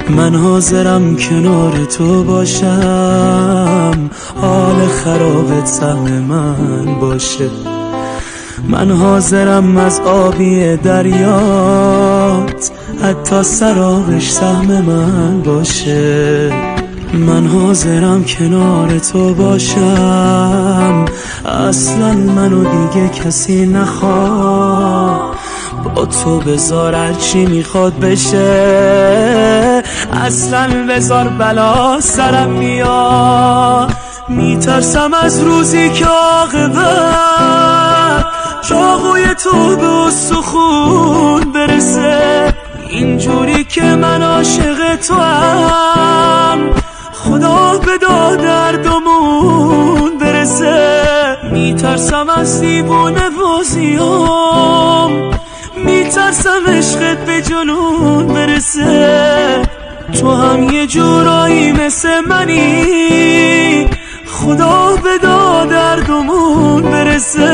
من حاضرم کنار تو باشم، حال خرابت سهم من باشه. من حاضرم از آبی دریات حتی سرابش سهم من باشه. من حاضرم کنار تو باشم، اصلا منو دیگه کسی نخواد. با تو بذار هرچی میخواد بشه، اصلا بذار بلا سرم میاد. میترسم از روزی که عاقبت چاقوی تو به استخون برسه. اینجوری که من عاشق تو هم، خدا به دردمون برسه. میترسم از دیوونه بازیام، میترسم عشقت به جنون برسه. تو هم یه جورایی مثل منی، خدا به دردمون برسه.